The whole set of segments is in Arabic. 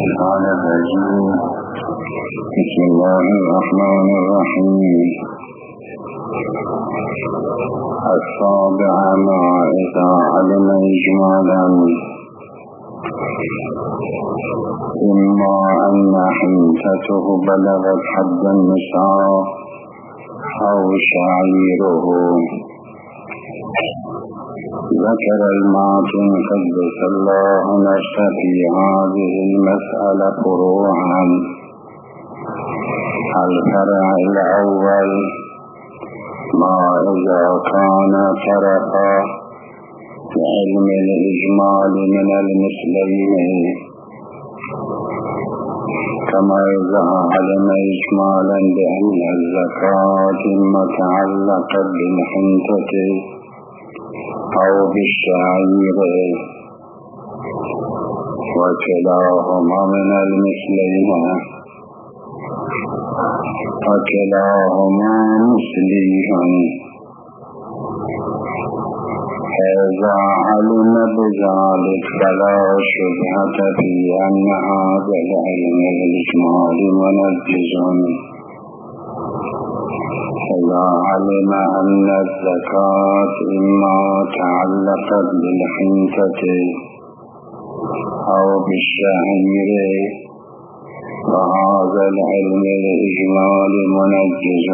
الشيطان الرجيم. بسم الله الرحمن الرحيم. السابع ما إذا علم إجمالا إما أن حنثته بلغت حد النساء أو شعيره. ذكر الماتن قدس الله نفسه في هذه المسألة فروعا. الفرع الأول ما إذا كان طرفا علم الإجمال من المثلين، كما إذا علم إجمالا بأن الزكاة متعلقة بالحنطة أو بالشعير، وكلاهما من المثلين وكلاهما مثليان. إذا علم بذلك فلا شبهة في أن هذا العلم الإجمال منجز. إذا علم أن الزكاة إما تعلقت بالحنطة أو بالشعير فهذا العلم الإجمال منجز،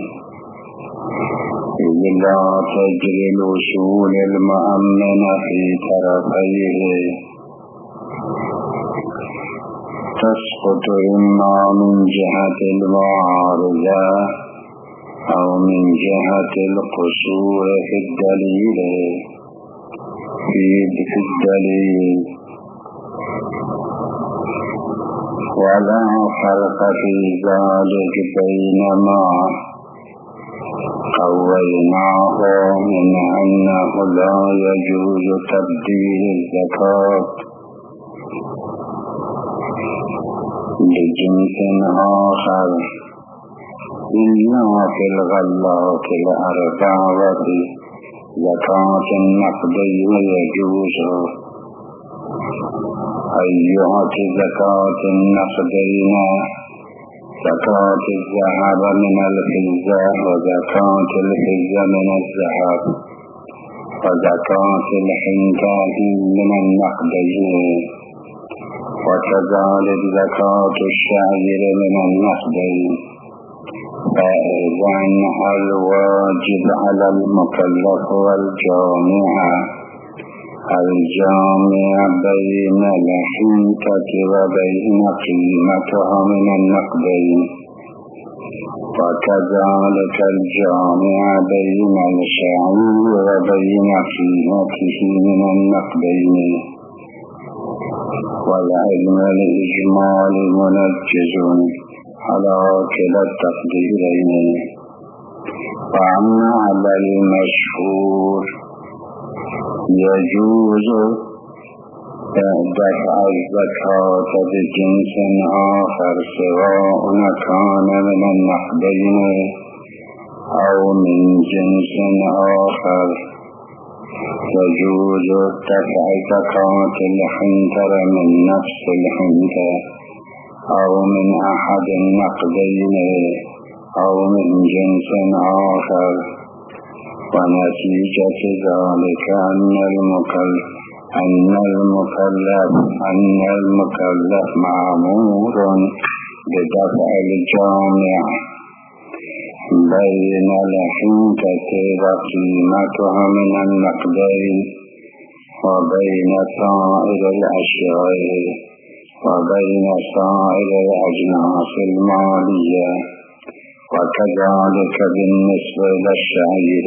إذ لا تجري الوصول المؤمن في طرفيه، تسقط إما من جهة المعارضة أو من جهة القصور في الدليل. ولا فرق في ذلك بينما قويناه من أنه لا يجوز تبديل الزكاة بجنس آخر إلا في الغلات الأربعة زكاة النقدي يجوز. أيها زكاة النقدين: زكاة الذهب من الفضة، وزكاة الفضة من الذهب، وزكاة الحنطة من النقدين، وكذلك زكاة الشعير من النقدين. فإذن الواجب على المكلف والجامع الجامع بين الحنطة وبين قيمتها من النقدين، وكذلك الجامع بين الشعير وبين قيمته من النقدين. والعلم الإجمال منجز على كلا التقديرين. وأما على المشهور يجوز دفع الزكاة بجنس آخر سواء كان من النقدين أو من جنس آخر. يجوز دفع زكاة الحنطة من نفس الحنطة أو من أحد النقدين أو من جنس آخر. ونتيجة ذلك أن المكلف مأمور بدفع الجامع بين الحنطة وقيمتها من النقدين وبين سائر الأشياء وبين سائر الأجناس المالية، وكذلك بالنسبة للشعير.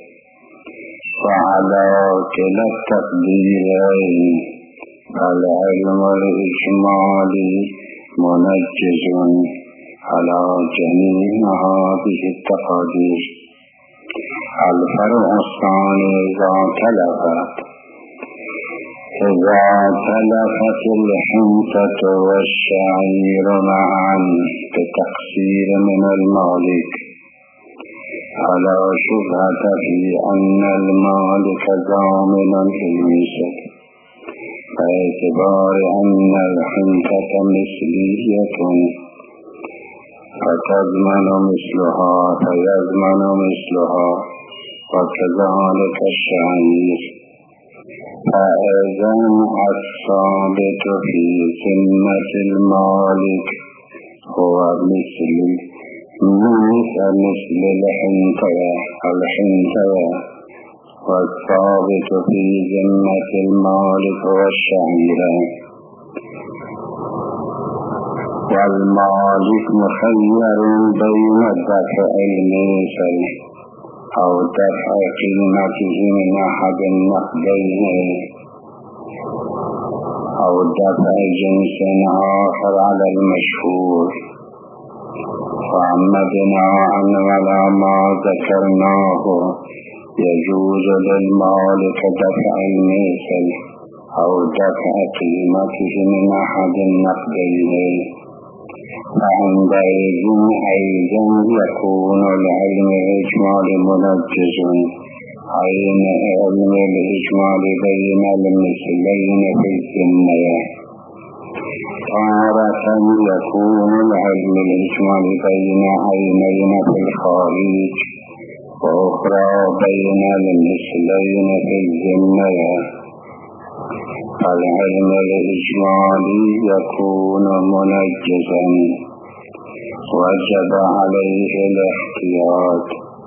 وعلى كلا التقديرين العلم الإجمالي منجز على جميع هذه التقادير. الفرع الثاني إذا تلفت الحنطة والشعير معا بتقصير من المالك على شبهة في أن المالك ضامن في المثل، باعتبار أن الحنثة مثلية فتضمن مثلها فيضمن مثلها وكذلك الشعير. فإذا الثابت في ذمة المالك هو مثل الحنثى والثابت في ذمة المالك هو الشعير. والمالك مخير بين دفع المثل أو دفع قيمته من أحد النقدين أو دفع جنس آخر على المشهور. فأما بناء على ما ذكرناه يجوز للمالك دفع المثل أو دفع قيمته من أحد النقدين. فعندئذ أيضا يكون العلم الإجمال منجز عين علم الإجمال بين المثلين في الذمة. تارة يكون العلم الإجمال بين عينين في الخارج وأخرى بين المثلين في الذمة. العلم الإجمالي يكون منجزا وجب عليه الاحتياط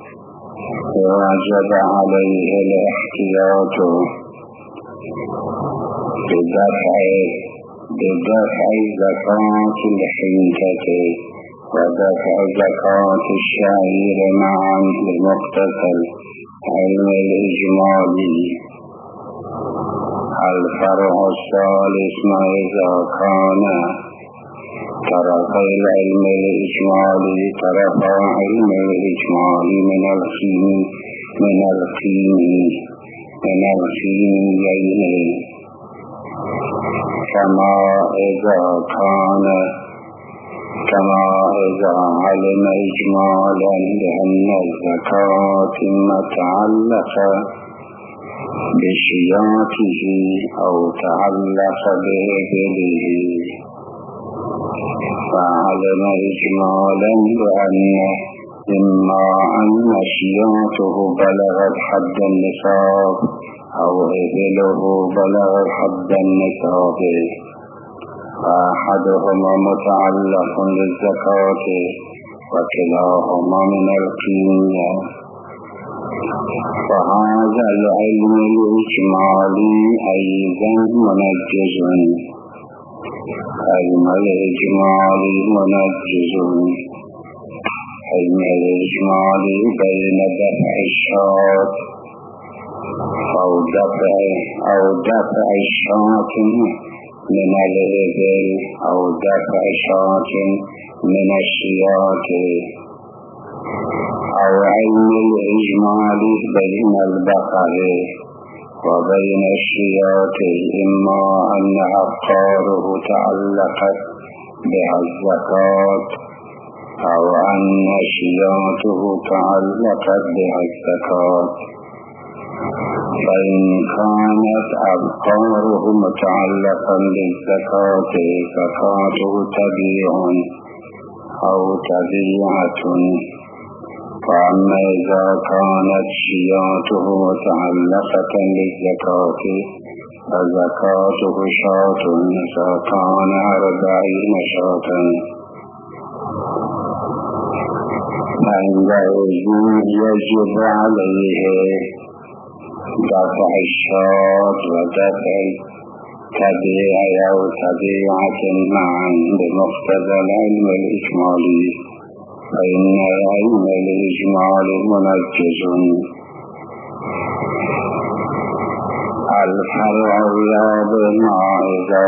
بدفع زكاة الحنثة ودفع زكاة الشعير معا بمقتضى العلم الإجمالي. الفرع الثالث ما إذا كان طرفا العلم الإجمالي من القيميين كما إذا علم إجمالا بأن الزكاة متعلقة بشياته أو تعلق بإبله. فعلم إجمالا بأن إما أن شياته بلغت حد النصاب أو إبله بلغت حد النصاب، فأحدهما متعلق بالزكاة وكلاهما من القيمة. فهذا العلم الإجمالي أيضا منجز. علم الإجمالي بين دفع الشاة أو دفع الشاة من الإبل أو دفع شاة من الشياة. أو علم الإجمالي بين البقر وبين الشياة، إما أن أفكاره تعلقت بها الزكاة أو أن شياته تعلقت بها الزكاة. فإن كانت أفكاره متعلقا بالزكاة زكاته تبيع أو تبيعة. فأما إذا كانت شياته متعلقة بالزكاة فزكاته شاة إذا كان 40 شاة. فعندئذ يجب عليه دفع الشاة ودفع تبيع أو تبيعة معا بمقتضى العلم الإجمالي، فإن العلم الإجمالي منجز. الفرع الرابع إذا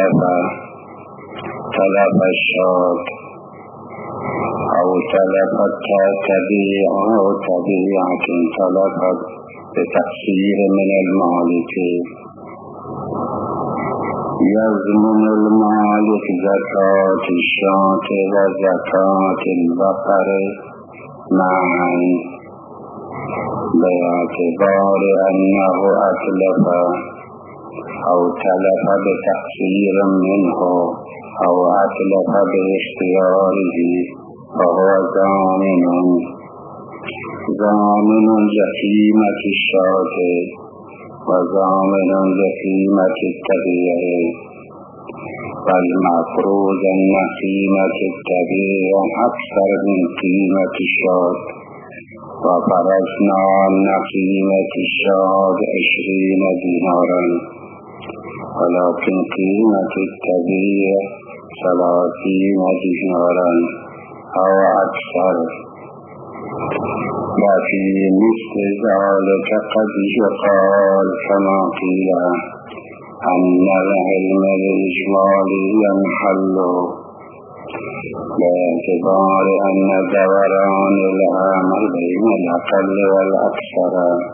تلف الشاة أو تلفت تبيع أو تبيعة تلفت بتقصير من المالك، يضمن المالك زكاة الشاة وزكاة البقر معا باعتبار أنه أتلف أو تلف بتقصير منه أو أتلف باختياره فهو ضامن جحيمة الشاة وضامن جحيمة التبيع والمفروض أن قيمة التبيع أكثر من قيمة الشاة وفرضنا أن قيمة الشاة 20 دينارا ولكن قيمة التبيع 30 دينارا أو أكثر. وفي مثل ذلك قد يقال كما قيل أن العلم الإجمالي ينحل باعتبار أن دوران العمل بين الأقل والأكثر،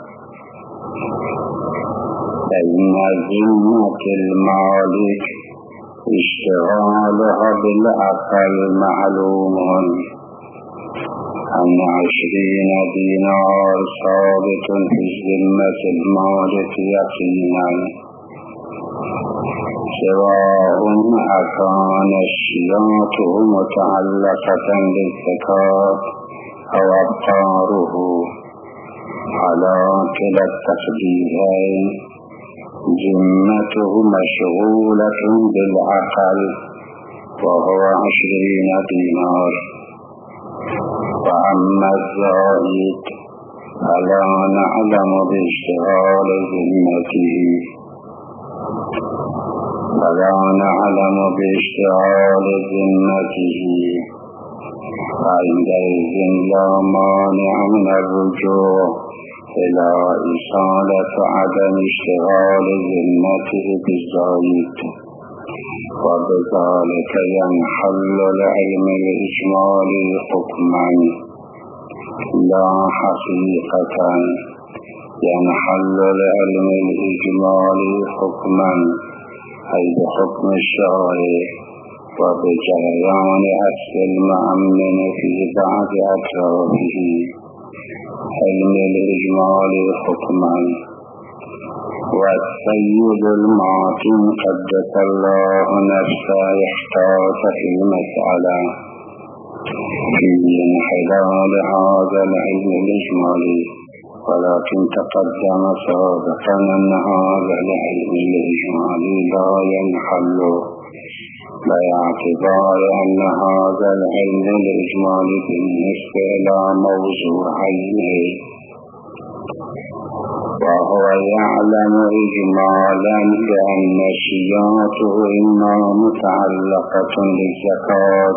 فإن ذمة المالك اشتغالها بالأقل معلوم أن 20 دينار ثابت في ذمة المالك يقينا، سواء أكان الشياط متعلقة بالزكاة أو أبقاره. على كلا التقديرين ذمته مشغولة بالعقل وهو 20 دينار، وأما الزائد فلا نعلم باشتغال ذمته فعندئذ لا مانع من الرجوع إلى إصالة عدم اشتغال ذمته بالزائد، وبذلك ينحل العلم الإجمالي حكما لا حقيقة. ينحل العلم الإجمالي حكما أي بحكم الشارع وبجريان أصل المأمن في بعض أطرافه. علم الإجمالي حكما. والسيد المعطي قدس الله نفسه احتاط في المسألة في انحلال هذا العلم الإجمالي، ولكن تقدم سابقا أن هذا العلم الإجمالي لا ينحل باعتبار أن هذا العلم الإجمالي بالنسبة إلى موضوع عينه، وهو يعلم إجمالا بأن شياته إما متعلقة بالزكاة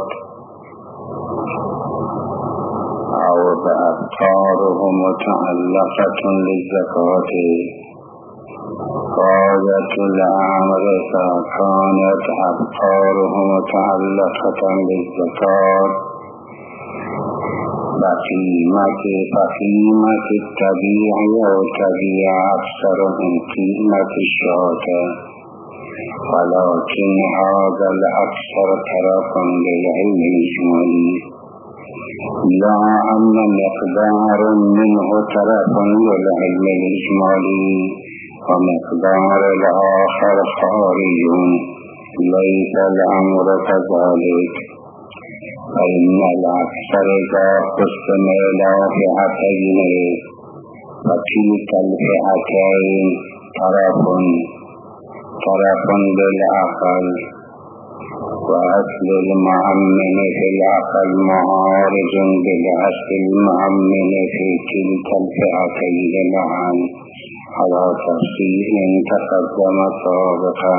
أو بأبقاره متعلقة للزكاة. غاية الأمر إذا كانت أبقاره متعلقة بالزكاة فقيمة التبيع أو تبيع أكثر من قيمة الشاة، ولكن هذا الأكثر طرف للعلم الإجمالي، لا أن مقدار منه طرف للعلم الإجمالي ومقدار الآخر خارج. ليس الأمر كذلك، فإن الأكثر إذا قسم إلى فئتين فتلك الفئتين طرف للعقل، وأصل المأمن في العقل معارض بالأصل المأمن في تلك الفئتين معا على تفصيل تقدم سابقا.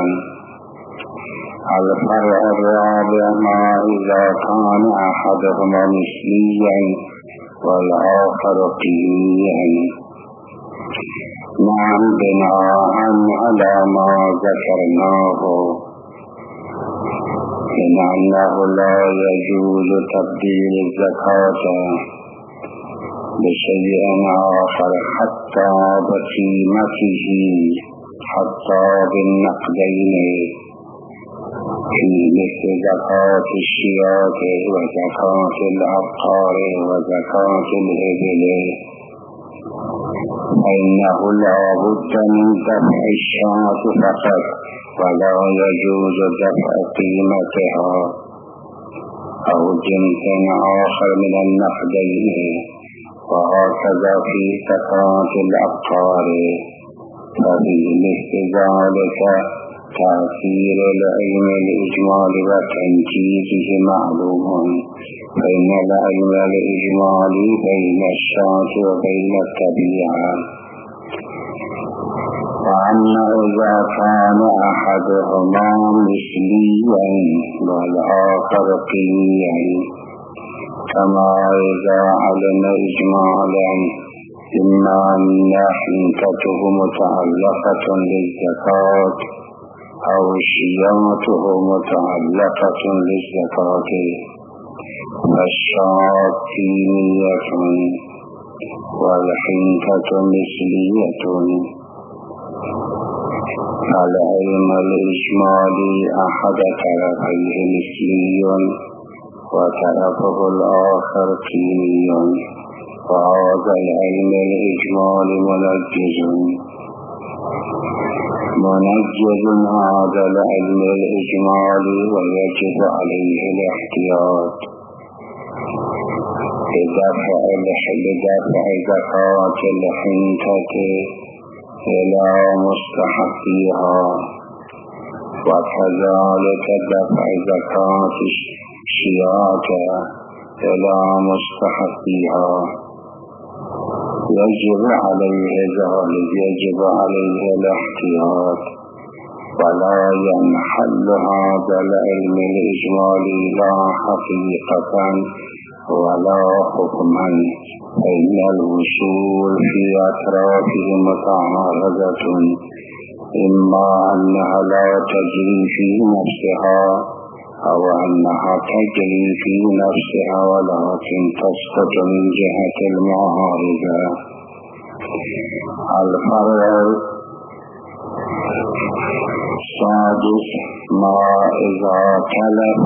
الفرع الرابع ما إذا كان أحدهما مثليا والآخر قيميا. نعم، بناء على ما ذكرناه من أنه لا يجوز تبديل الزكاة بشيء آخر حتى بقيمته، حتى بالنقدين في مثل زكاة الشياة وزكاة الأبقار وزكاة الإبل. فإنه لا بد من دفع الشاة فقط ولا يجوز دفع قيمتها أو جنس آخر من النقدين، وهكذا في زكاة الأبقار. ففي مثل ذلك تأثير العلم الإجمالي وتنجيزه معلوم، فإن العلم الإجمالي بين الشاة وبين الطبيعة. وأما إذا كان أحدهما مثليا والآخر قليا، كما إذا علم إجمالا إما أن حنكته متعلقة للزكاة أو شيمته متعلقة للزكاة، فالشاة قيمية والحنكة مثلية. العلم الإجمالي أحد طرفيه مثلي وطرفه الآخر قيمي، وهذا العلم الإجمالي منجز هذا العلم الإجمالي، ويجب عليه الاحتياط لدفع زكاة الحنكة إلى مستحقيها، وكذلك دفع زكاة الشياة إلى مستحقيها. يجب عليه ذلك، يجب عليه الاحتياط، ولا ينحل هذا العلم الإجمالي لا حقيقة ولا حكما، فإن الوصول في أطرافه متعارضة، إما أنها لا تجري في نفسها أو أنها تجري في نفسها ولكن تسقط من جهة المعارضة. الفرع السادس: ما إذا تلف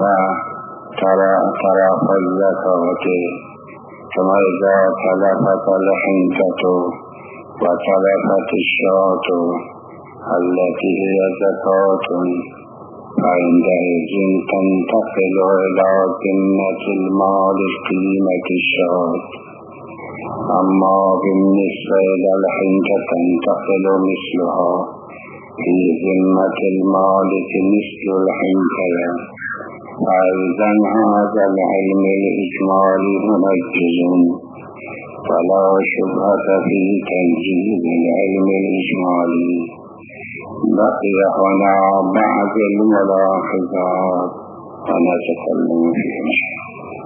طرف الزكاة، كما إذا تلفت الحنكة وتلفت الشاة التي هي زكاة، فعندئذ تنتقل إلى ذمة المال قيمة الشاة. أما بالنسبة إلى الحنكة تنتقل مثلها في ذمة المالك مثل الحنكة. فإذا هذا العلم الإجمالي منجز، فلا شبهة في تنجيز العلم الإجمالي. بقي هنا بعض الملاحظات ونتكلم فيها.